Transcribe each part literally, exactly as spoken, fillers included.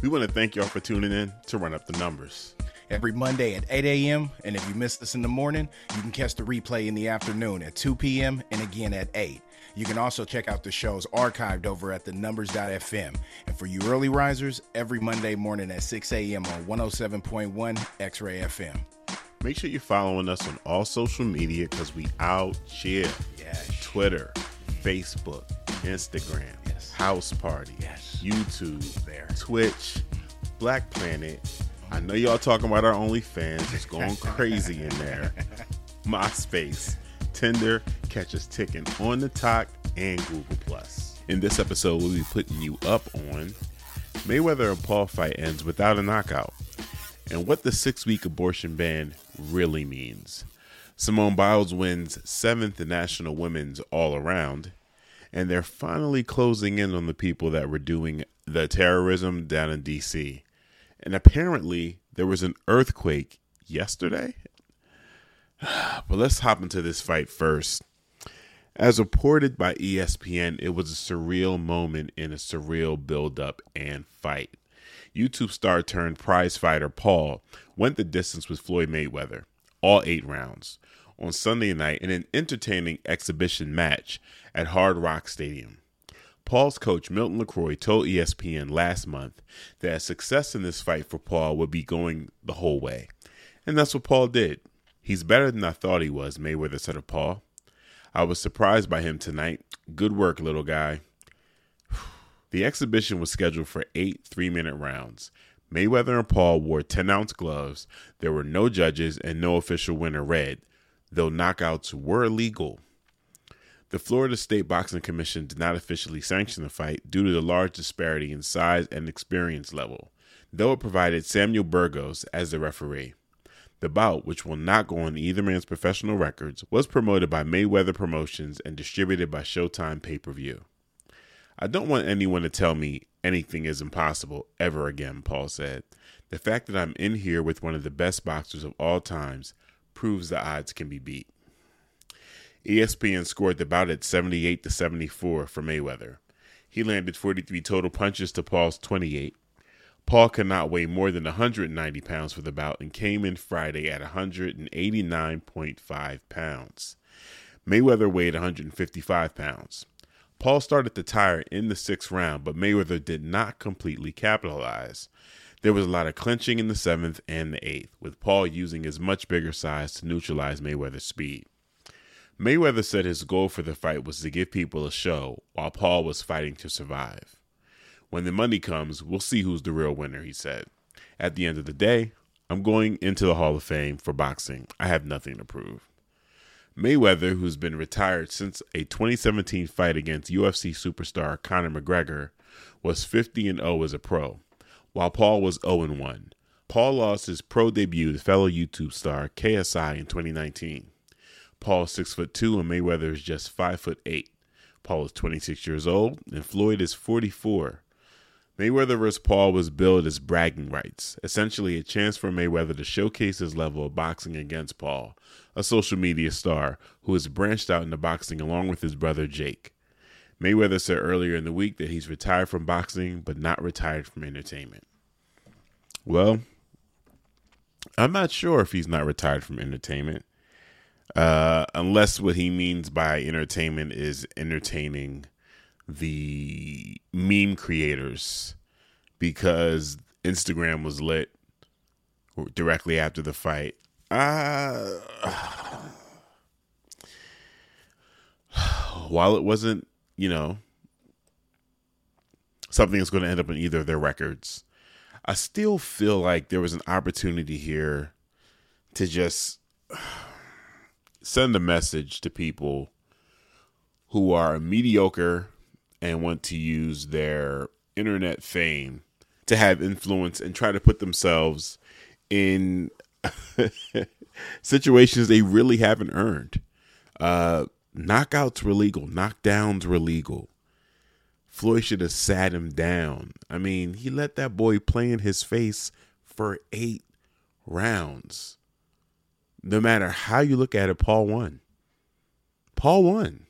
We want to thank y'all for tuning in to Run Up the Numbers. Every Monday at eight a.m. And if you missed us in the morning, you can catch the replay in the afternoon at two p.m. and again at eight. You can also check out the shows archived over at the numbers dot f m. And for you early risers, every Monday morning at six a.m. on one oh seven point one X-Ray F M. Make sure you're following us on all social media because we out here. Yes. Twitter, Facebook, Instagram, yes. House Party, yes. YouTube, there. Twitch, Black Planet. I know y'all talking about our OnlyFans. It's going crazy in there. MySpace, Tinder, Catch Us Ticking on the Talk, and Google Plus. In this episode, we'll be putting you up on Mayweather and Paul fight ends without a knockout, and what the six-week abortion ban really means. Simone Biles wins seventh National Women's All Around, and they're finally closing in on the people that were doing the terrorism down in D C And apparently there was an earthquake yesterday. But let's hop into this fight first. As reported by E S P N, it was a surreal moment in a surreal build-up and fight. YouTube star turned prize fighter Paul went the distance with Floyd Mayweather, all eight rounds, on Sunday night in an entertaining exhibition match at Hard Rock Stadium. Paul's coach, Milton LaCroix, told E S P N last month that success in this fight for Paul would be going the whole way. And that's what Paul did. He's better than I thought he was, Mayweather said of Paul. I was surprised by him tonight. Good work, little guy. The exhibition was scheduled for eight three-minute rounds. Mayweather and Paul wore ten-ounce gloves. There were no judges and no official winner read, though knockouts were illegal. The Florida State Boxing Commission did not officially sanction the fight due to the large disparity in size and experience level, though it provided Samuel Burgos as the referee. The bout, which will not go on either man's professional records, was promoted by Mayweather Promotions and distributed by Showtime Pay-Per-View. I don't want anyone to tell me anything is impossible ever again, Paul said. The fact that I'm in here with one of the best boxers of all times proves the odds can be beat. E S P N scored the bout at seventy-eight to seventy-four for Mayweather. He landed forty-three total punches to Paul's twenty-eight. Paul could not weigh more than one hundred ninety pounds for the bout and came in Friday at one hundred eighty-nine point five pounds. Mayweather weighed one hundred fifty-five pounds. Paul started to tire in the sixth round, but Mayweather did not completely capitalize. There was a lot of clinching in the seventh and the eighth, with Paul using his much bigger size to neutralize Mayweather's speed. Mayweather said his goal for the fight was to give people a show, while Paul was fighting to survive. When the money comes, we'll see who's the real winner, he said. At the end of the day, I'm going into the Hall of Fame for boxing. I have nothing to prove. Mayweather, who's been retired since a twenty seventeen fight against U F C superstar Conor McGregor, was fifty and oh as a pro, while Paul was oh and one. Paul lost his pro debut to fellow YouTube star K S I in twenty nineteen. Paul's six foot two and Mayweather is just five foot eight. Paul is twenty-six years old and Floyd is forty-four. Mayweather versus Paul was billed as bragging rights, essentially a chance for Mayweather to showcase his level of boxing against Paul, a social media star who has branched out into boxing along with his brother Jake. Mayweather said earlier in the week that he's retired from boxing but not retired from entertainment. Well, I'm not sure if he's not retired from entertainment, uh, unless what he means by entertainment is entertaining the meme creators, because Instagram was lit directly after the fight. Uh, while it wasn't, you know, something that's going to end up in either of their records, I still feel like there was an opportunity here to just send a message to people who are mediocre and want to use their internet fame to have influence and try to put themselves in situations they really haven't earned. Uh, knockouts were legal. Knockdowns were legal. Floyd should have sat him down. I mean, he let that boy play in his face for eight rounds. No matter how you look at it, Paul won. Paul won.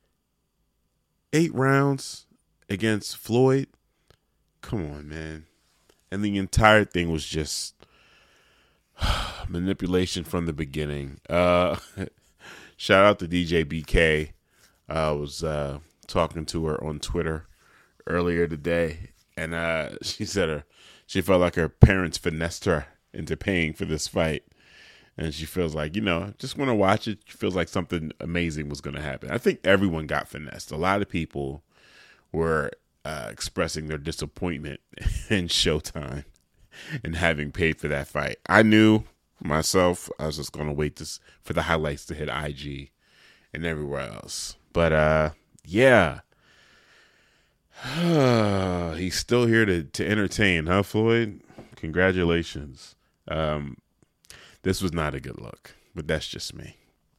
Eight rounds against Floyd. Come on, man. And the entire thing was just manipulation from the beginning. Uh, shout out to D J B K. I was uh, talking to her on Twitter earlier today, and uh, she said her she felt like her parents finessed her into paying for this fight. And she feels like, you know, just want to watch it. She feels like something amazing was going to happen. I think everyone got finessed. A lot of people were uh, expressing their disappointment in Showtime and having paid for that fight. I knew myself, I was just going to wait this, for the highlights to hit I G and everywhere else. But, uh, yeah. He's still here to, to entertain, huh, Floyd? Congratulations. Um, this was not a good look, but that's just me.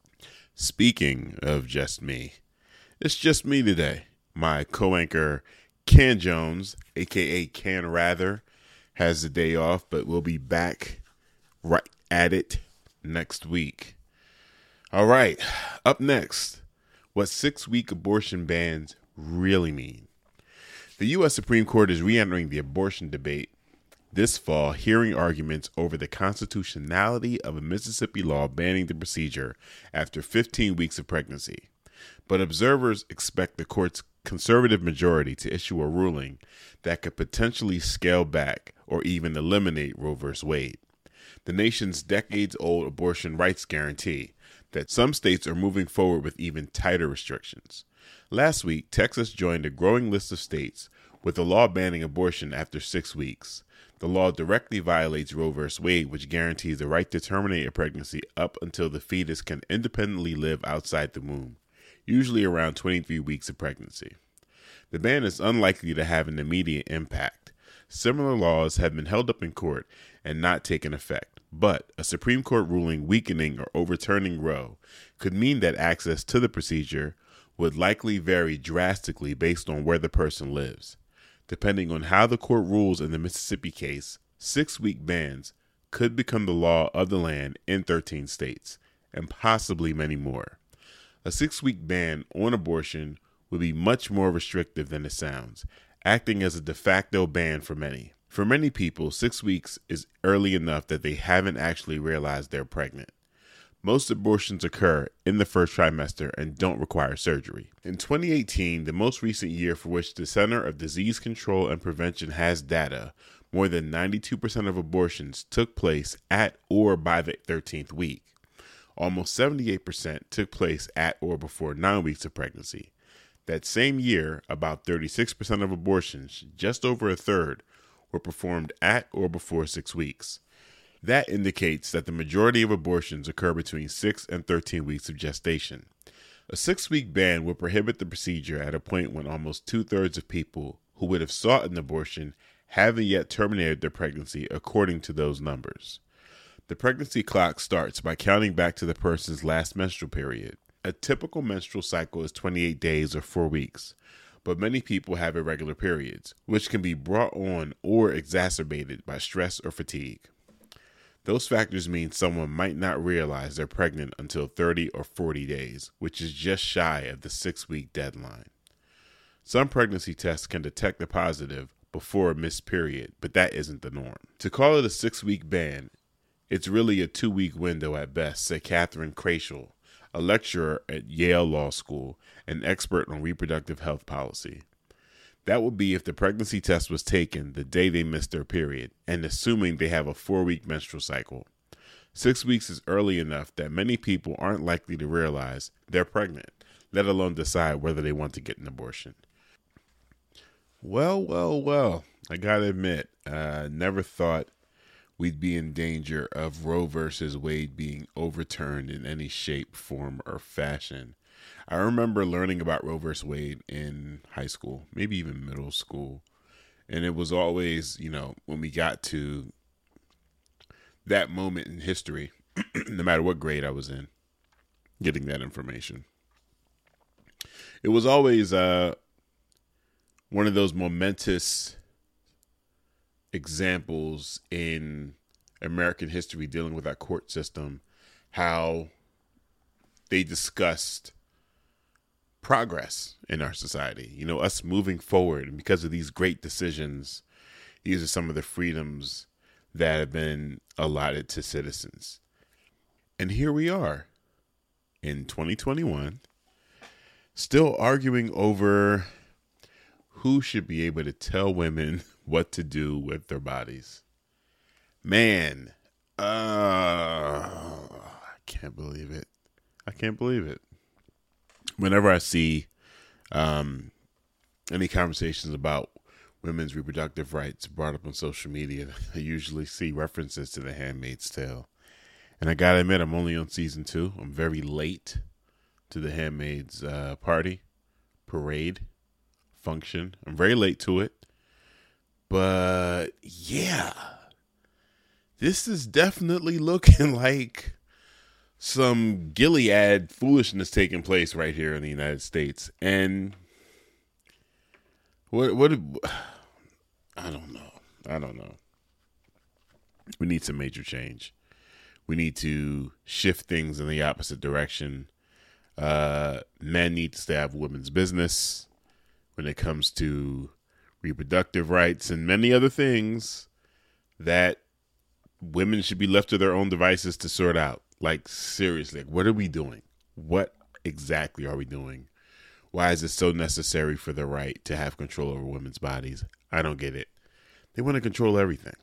Speaking of just me, it's just me today. My co-anchor, Can Jones, a k a. Can Rather, has the day off, but we'll be back right at it next week. All right, up next, what six-week abortion bans really mean. The U S Supreme Court is re-entering the abortion debate this fall, hearing arguments over the constitutionality of a Mississippi law banning the procedure after fifteen weeks of pregnancy. But observers expect the court's conservative majority to issue a ruling that could potentially scale back or even eliminate Roe v. Wade, the nation's decades-old abortion rights guarantee that some states are moving forward with even tighter restrictions. Last week, Texas joined a growing list of states with a law banning abortion after six weeks. The law directly violates Roe v. Wade, which guarantees the right to terminate a pregnancy up until the fetus can independently live outside the womb, usually around twenty-three weeks of pregnancy. The ban is unlikely to have an immediate impact. Similar laws have been held up in court and not taken effect, but a Supreme Court ruling weakening or overturning Roe could mean that access to the procedure would likely vary drastically based on where the person lives. Depending on how the court rules in the Mississippi case, six-week bans could become the law of the land in thirteen states, and possibly many more. A six-week ban on abortion would be much more restrictive than it sounds, acting as a de facto ban for many. For many people, six weeks is early enough that they haven't actually realized they're pregnant. Most abortions occur in the first trimester and don't require surgery. In twenty eighteen, the most recent year for which the Center of Disease Control and Prevention has data, more than ninety-two percent of abortions took place at or by the thirteenth week. Almost seventy-eight percent took place at or before nine weeks of pregnancy. That same year, about thirty-six percent of abortions, just over a third, were performed at or before six weeks. That indicates that the majority of abortions occur between six and thirteen weeks of gestation. A six-week ban would prohibit the procedure at a point when almost two-thirds of people who would have sought an abortion haven't yet terminated their pregnancy, according to those numbers. The pregnancy clock starts by counting back to the person's last menstrual period. A typical menstrual cycle is twenty-eight days or four weeks, but many people have irregular periods, which can be brought on or exacerbated by stress or fatigue. Those factors mean someone might not realize they're pregnant until thirty or forty days, which is just shy of the six-week deadline. Some pregnancy tests can detect a positive before a missed period, but that isn't the norm. To call it a six-week ban, it's really a two-week window at best, said Catherine Krasel, a lecturer at Yale Law School and expert on reproductive health policy. That would be if the pregnancy test was taken the day they missed their period, and assuming they have a four-week menstrual cycle. Six weeks is early enough that many people aren't likely to realize they're pregnant, let alone decide whether they want to get an abortion. Well, well, well, I gotta admit, I uh, never thought we'd be in danger of Roe versus Wade being overturned in any shape, form, or fashion. I remember learning about Roe versus Wade in high school, maybe even middle school. And it was always, you know, when we got to that moment in history, no matter what grade I was in, getting that information. It was always uh, one of those momentous examples in American history dealing with our court system, how they discussed progress in our society, you know, us moving forward. And because of these great decisions, These are some of the freedoms that have been allotted to citizens. And here we are in twenty twenty-one, still arguing over who should be able to tell women what to do with their bodies. Man, uh, I can't believe it. I can't believe it. Whenever I see um, any conversations about women's reproductive rights brought up on social media, I usually see references to The Handmaid's Tale. And I gotta admit, I'm only on season two. I'm very late to The Handmaid's uh, party, parade, function. I'm very late to it. But yeah, this is definitely looking like some Gilead foolishness taking place right here in the United States. And what, what, I don't know. I don't know. We need some major change. We need to shift things in the opposite direction. Uh, men need to stay out of women's business when it comes to reproductive rights and many other things that women should be left to their own devices to sort out. Like, seriously, what are we doing? What exactly are we doing? Why is it so necessary for the right to have control over women's bodies? I don't get it. They want to control everything.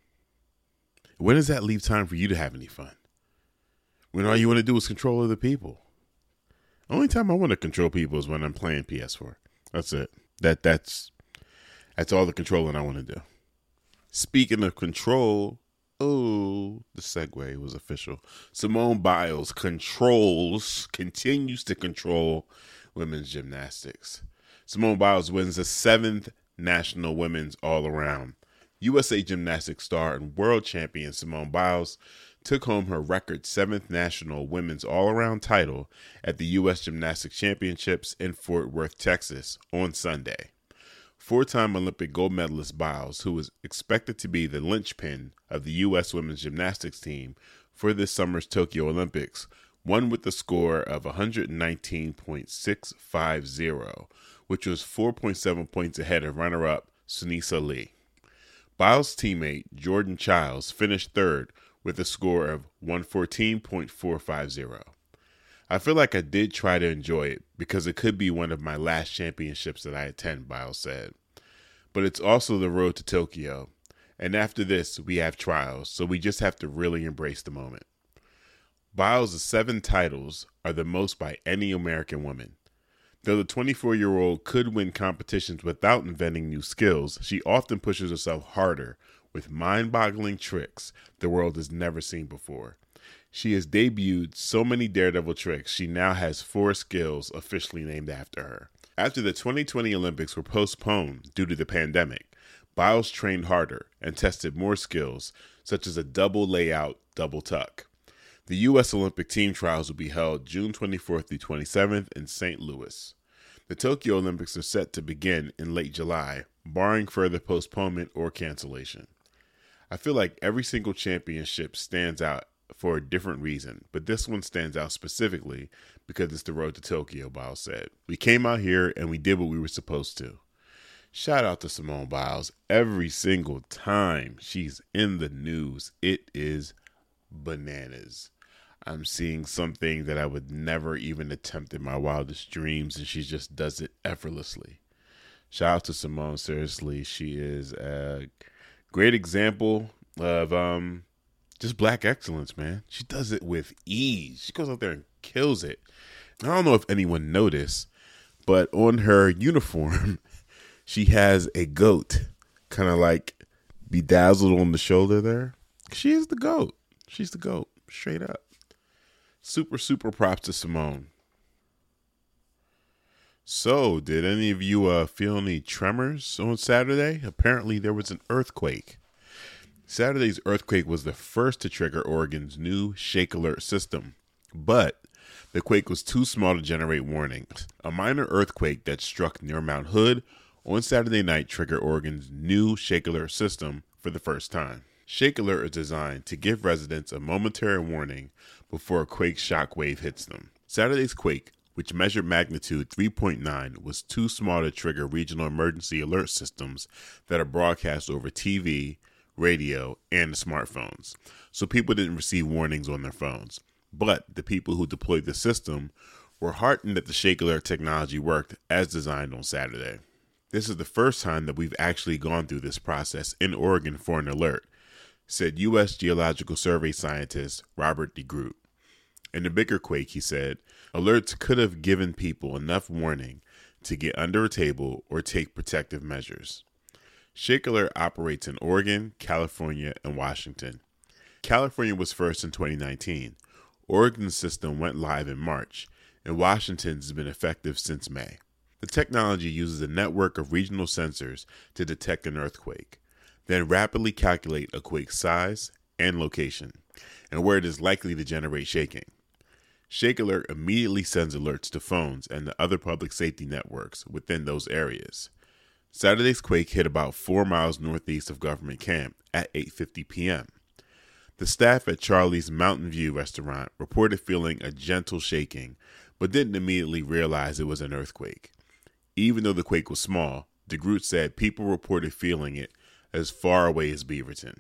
When does that leave time for you to have any fun? When all you want to do is control other people. Only time I want to control people is when I'm playing P S four. That's it. That that's that's all the controlling I want to do. Speaking of control, oh, the segue was official. Simone Biles controls, continues to control women's gymnastics. Simone Biles wins the seventh National Women's All-Around. U S A Gymnastics star and world champion Simone Biles took home her record seventh National Women's All-Around title at the U S Gymnastics Championships in Fort Worth, Texas on Sunday. Four-time Olympic gold medalist Biles, who was expected to be the linchpin of the U S women's gymnastics team for this summer's Tokyo Olympics, won with a score of one nineteen point six five zero, which was four point seven points ahead of runner-up Sunisa Lee. Biles' teammate Jordan Childs finished third with a score of one fourteen point four five zero. I feel like I did try to enjoy it because it could be one of my last championships that I attend, Biles said. But it's also the road to Tokyo, and after this we have trials, so we just have to really embrace the moment. Biles' seven titles are the most by any American woman. Though the twenty-four-year-old could win competitions without inventing new skills, she often pushes herself harder with mind-boggling tricks the world has never seen before. She has debuted so many daredevil tricks, she now has four skills officially named after her. After the twenty twenty Olympics were postponed due to the pandemic, Biles trained harder and tested more skills, such as a double layout, double tuck. The U S Olympic team trials will be held June twenty-fourth through twenty-seventh in Saint Louis. The Tokyo Olympics are set to begin in late July, barring further postponement or cancellation. I feel like every single championship stands out for a different reason, but this one stands out specifically because it's the road to Tokyo, Biles said. We came out here and we did what we were supposed to. Shout out to Simone Biles. Every single time she's in the news, it is bananas. I'm seeing something that I would never even attempt in my wildest dreams, and she just does it effortlessly. Shout out to Simone. Seriously, she is a great example of um, just black excellence, man. She does it with ease. She goes out there and kills it. I don't know if anyone noticed, but on her uniform, she has a goat kind of like bedazzled on the shoulder there. She is the goat. She's the GOAT, straight up. Super, super props to Simone. So, did any of you uh, feel any tremors on Saturday? Apparently, there was an earthquake. Saturday's earthquake was the first to trigger Oregon's new Shake Alert system, but the quake was too small to generate warnings. A minor earthquake that struck near Mount Hood on Saturday night triggered Oregon's new Shake Alert system for the first time. Shake Alert is designed to give residents a momentary warning before a quake shock wave hits them. Saturday's quake which measured magnitude three point nine, was too small to trigger regional emergency alert systems that are broadcast over T V, radio, and smartphones. So people didn't receive warnings on their phones. But the people who deployed the system were heartened that the Shake Alert technology worked as designed on Saturday. This is the first time that we've actually gone through this process in Oregon for an alert, said U S Geological Survey scientist Robert DeGroot. In the bigger quake, he said, alerts could have given people enough warning to get under a table or take protective measures. Shake Alert operates in Oregon, California, and Washington. California was first in twenty nineteen. Oregon's system went live in March, and Washington's has been effective since May. The technology uses a network of regional sensors to detect an earthquake, then rapidly calculate a quake's size and location, and where it is likely to generate shaking. Shake Alert immediately sends alerts to phones and the other public safety networks within those areas. Saturday's quake hit about four miles northeast of Government Camp at eight fifty p.m. The staff at Charlie's Mountain View restaurant reported feeling a gentle shaking, but didn't immediately realize it was an earthquake. Even though the quake was small, DeGroot said people reported feeling it as far away as Beaverton.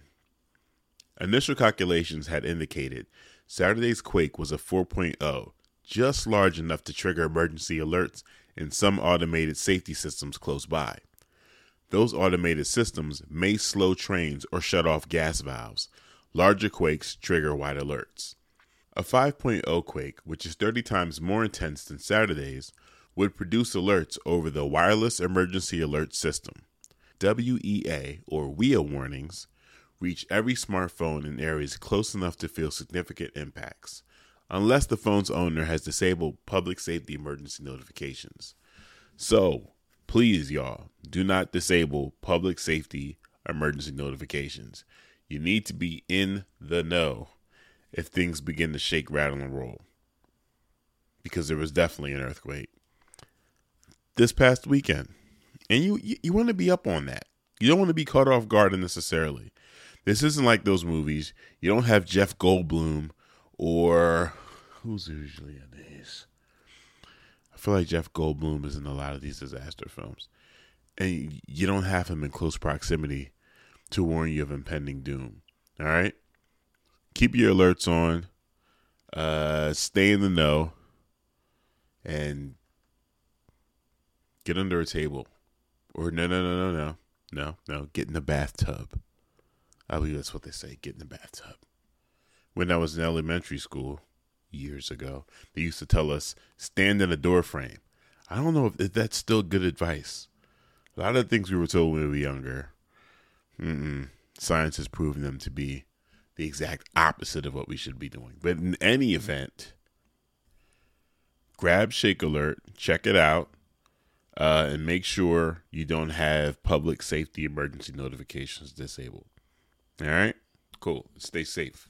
Initial calculations had indicated Saturday's quake was a four point oh, just large enough to trigger emergency alerts in some automated safety systems close by. Those automated systems may slow trains or shut off gas valves. Larger quakes trigger wide alerts. A five point oh quake, which is thirty times more intense than Saturday's, would produce alerts over the Wireless Emergency Alert System. W E A, or W E A warnings, reach every smartphone in areas close enough to feel significant impacts, unless the phone's owner has disabled public safety emergency notifications. So, please, y'all, do not disable public safety emergency notifications. You need to be in the know if things begin to shake, rattle, and roll. Because there was definitely an earthquake this past weekend. And you, you, you want to be up on that. You don't want to be caught off guard unnecessarily. This isn't like those movies. You don't have Jeff Goldblum or who's usually in these? I feel like Jeff Goldblum is in a lot of these disaster films. And you don't have him in close proximity to warn you of impending doom. All right? Keep your alerts on. Uh, stay in the know. And get under a table. Or no, no, no, no, no. No, no. Get in the bathtub. I believe that's what they say. Get in the bathtub. When I was in elementary school years ago, they used to tell us, stand in a door frame. I don't know if, if that's still good advice. A lot of the things we were told when we were younger, mm-mm, science has proven them to be the exact opposite of what we should be doing. But in any event, grab Shake Alert, check it out, uh, and make sure you don't have public safety emergency notifications disabled. All right? Cool. Stay safe.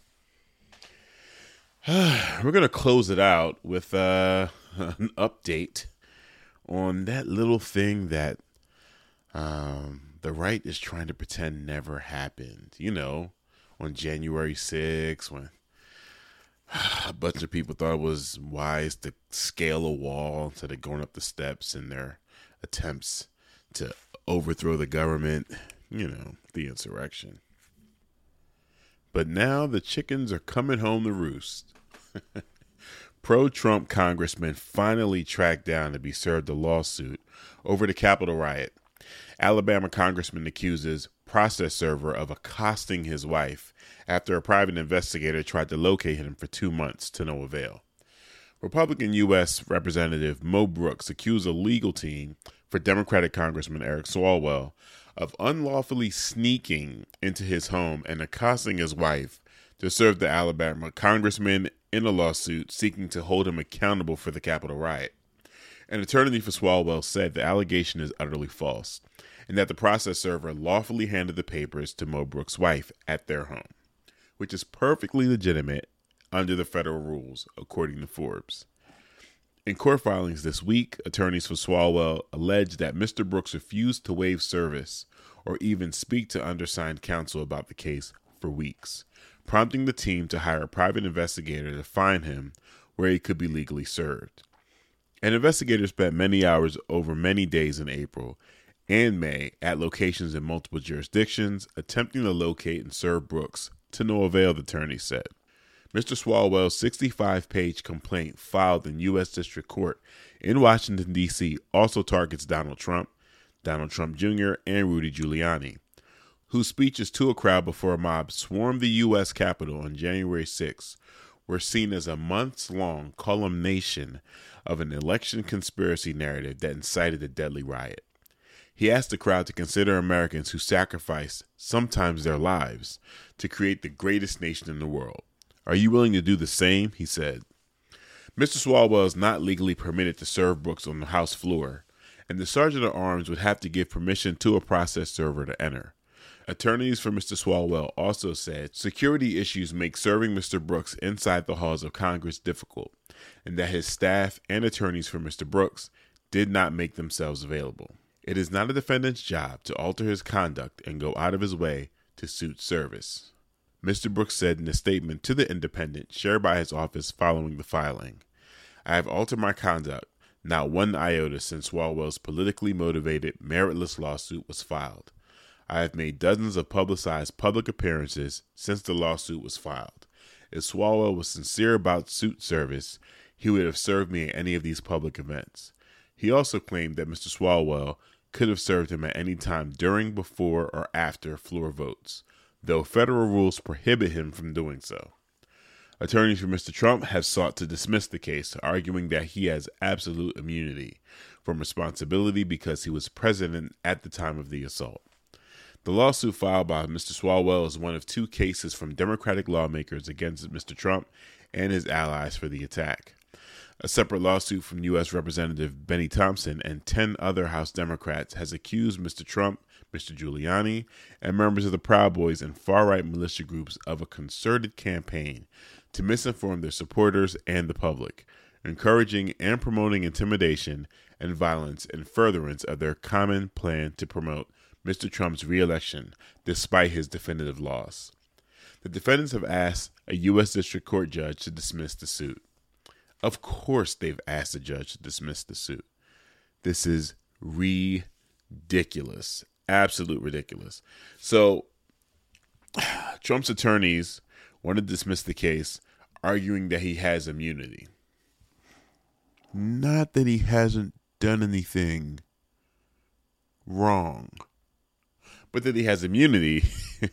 We're going to close it out with uh, an update on that little thing that um, the right is trying to pretend never happened. You know, on January sixth, when a bunch of people thought it was wise to scale a wall instead of going up the steps in their attempts to overthrow the government, you know, the insurrection. But now the chickens are coming home to roost. Pro-Trump congressman finally tracked down to be served a lawsuit over the Capitol riot. Alabama congressman accuses process server of accosting his wife after a private investigator tried to locate him for two months to no avail. Republican U S Representative Mo Brooks accused a legal team for Democratic Congressman Eric Swalwell of unlawfully sneaking into his home and accosting his wife to serve the Alabama congressman in a lawsuit seeking to hold him accountable for the Capitol riot. An attorney for Swalwell said the allegation is utterly false and that the process server lawfully handed the papers to Mo Brooks' wife at their home, which is perfectly legitimate under the federal rules, according to Forbes. In court filings this week, attorneys for Swalwell alleged that Mister Brooks refused to waive service or even speak to undersigned counsel about the case for weeks, prompting the team to hire a private investigator to find him where he could be legally served. An investigator spent many hours over many days in April and May at locations in multiple jurisdictions, attempting to locate and serve Brooks, to no avail, the attorney said. Mister Swalwell's sixty-five page complaint filed in U S District Court in Washington, D C also targets Donald Trump, Donald Trump Junior, and Rudy Giuliani, whose speeches to a crowd before a mob swarmed the U S Capitol on January sixth were seen as a months-long culmination of an election conspiracy narrative that incited a deadly riot. He asked the crowd to consider Americans who sacrificed, sometimes their lives, to create the greatest nation in the world. Are you willing to do the same? He said. Mister Swalwell is not legally permitted to serve Brooks on the House floor, and the Sergeant at Arms would have to give permission to a process server to enter. Attorneys for Mister Swalwell also said security issues make serving Mister Brooks inside the halls of Congress difficult, and that his staff and attorneys for Mister Brooks did not make themselves available. It is not a defendant's job to alter his conduct and go out of his way to suit service, Mister Brooks said in a statement to The Independent shared by his office following the filing. I have altered my conduct, not one iota, since Swalwell's politically motivated, meritless lawsuit was filed. I have made dozens of publicized public appearances since the lawsuit was filed. If Swalwell was sincere about suit service, he would have served me at any of these public events. He also claimed that Mister Swalwell could have served him at any time during, before, or after floor votes, though federal rules prohibit him from doing so. Attorneys for Mister Trump have sought to dismiss the case, arguing that he has absolute immunity from responsibility because he was president at the time of the assault. The lawsuit filed by Mister Swalwell is one of two cases from Democratic lawmakers against Mister Trump and his allies for the attack. A separate lawsuit from U S Representative Benny Thompson and ten other House Democrats has accused Mister Trump, Mister Giuliani, and members of the Proud Boys and far-right militia groups of a concerted campaign to misinform their supporters and the public, encouraging and promoting intimidation and violence in furtherance of their common plan to promote Mister Trump's re-election despite his definitive loss. The defendants have asked a U S District Court judge to dismiss the suit. Of course they've asked the judge to dismiss the suit. This is ridiculous. Absolute ridiculous. So Trump's attorneys want to dismiss the case, arguing that he has immunity. Not that he hasn't done anything wrong, but that he has immunity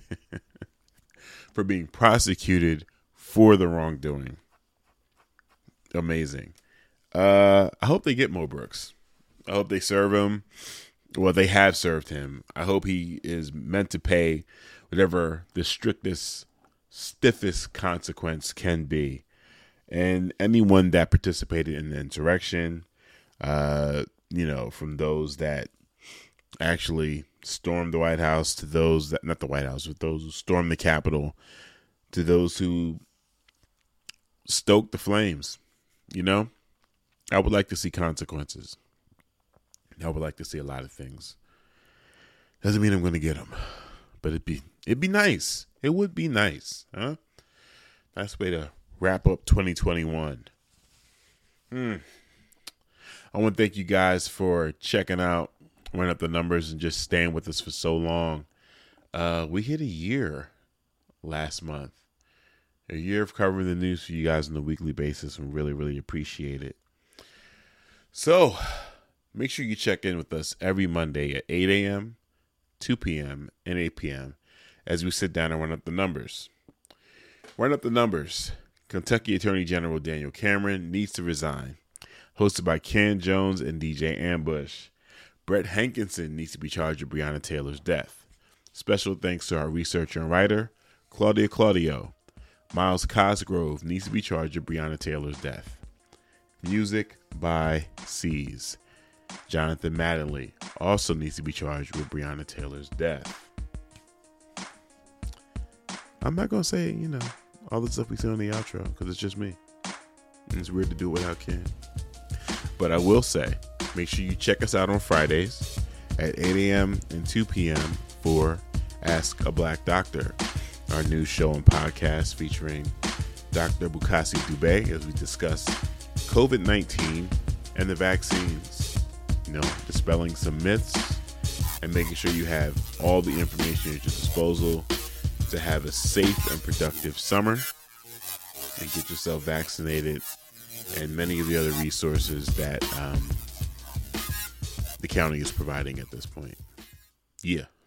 for being prosecuted for the wrongdoing. Amazing. Uh, I hope they get Mo Brooks. I hope they serve him. Well, they have served him. I hope he is meant to pay whatever the strictest, stiffest consequence can be. And anyone that participated in the insurrection, uh, you know, from those that actually stormed the White House to those that, not the White House, but those who stormed the Capitol, to those who stoked the flames, you know, I would like to see consequences. I would like to see a lot of things. Doesn't mean I'm going to get them, but it'd be it'd be nice. It would be nice, huh? Nice way to wrap up twenty twenty-one. Hmm. I want to thank you guys for checking out, running up the numbers, and just staying with us for so long. Uh, we hit a year last month. A year of covering the news for you guys on a weekly basis, and really, really appreciate it. So, make sure you check in with us every Monday at eight a.m., two p.m., and eight p.m. as we sit down and run up the numbers. Run up the numbers. Kentucky Attorney General Daniel Cameron needs to resign. Hosted by Ken Jones and D J Ambush. Brett Hankinson needs to be charged with Breonna Taylor's death. Special thanks to our researcher and writer, Claudia Claudio. Miles Cosgrove needs to be charged with Breonna Taylor's death. Music by C's. Jonathan Mattingly also needs to be charged with Breonna Taylor's death. I'm not going to say, you know, all the stuff we say on the outro because it's just me. And it's weird to do it without Ken. But I will say, make sure you check us out on Fridays at eight a.m. and two p.m. for Ask a Black Doctor, our new show and podcast featuring Doctor Bukasi Dube as we discuss covid nineteen and the vaccines, you know, dispelling some myths and making sure you have all the information at your disposal to have a safe and productive summer and get yourself vaccinated, and many of the other resources that um, the county is providing at this point. Yeah.